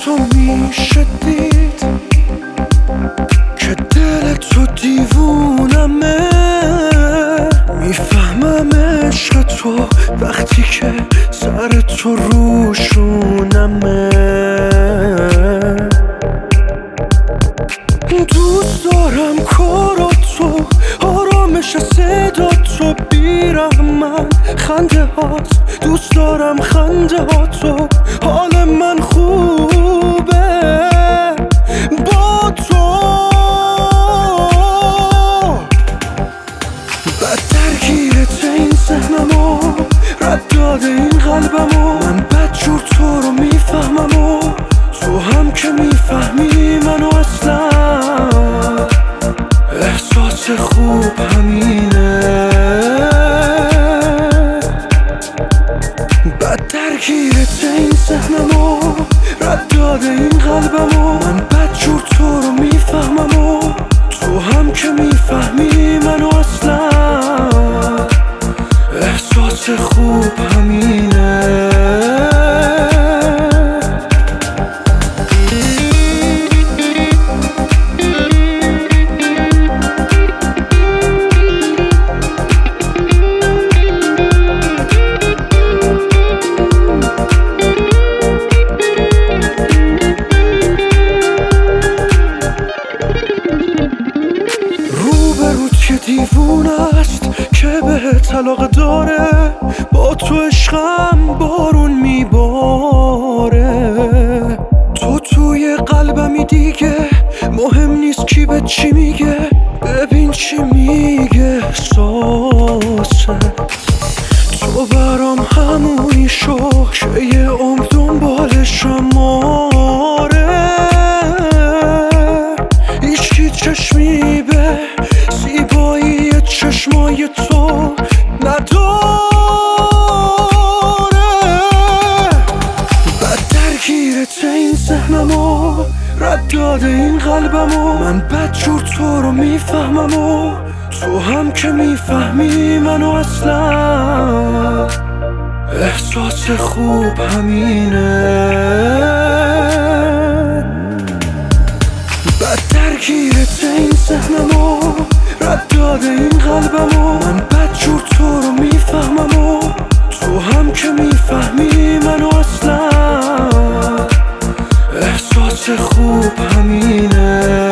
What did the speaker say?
تو میشه دید که دل تو دیوونمه. میفهمم عشق تو وقتی که سر تو روشونمه. دوست دارم کاراتو، آرامش صداتو، بیرحمن خنده هات. دوست دارم خنده هاتو، حال من خوبه با تو. بد درگیرت این ذهنمو، رد داده این قلبمو. من بدجور تو رو میفهمم و تو هم که میفهمی منو. اصلا احساس خوب همینه. بد درگیرت این ذهنمو، رد داده این قلبمو. من بدجور تو رو میفهمم و تو هم که میفهمی منو. اصلا احساس خوب همینه. که دیوونه است که بهت علاقه داره، با تو عشقم بارون میباره. تو توی قلبمی دیگه، مهم نیست کی به چی میگه. ببین چی میگه احساست. تو برام همونی شو که یه عمر دنبالشم. آره هیچکی چشمی به زیبایی چشمای تو نداره. بد درگیرت این ذهنمو، رد داده این قلبمو. من بدجور تو رو میفهمم و تو هم که میفهمی منو. اصلا احساس خوب همینه. بد درگیرت این ذهنمو، رد داده این قلبمو. من بدجور تو رو میفهمم و تو هم که میفهمی منو. اصلا احساس خوب همینه.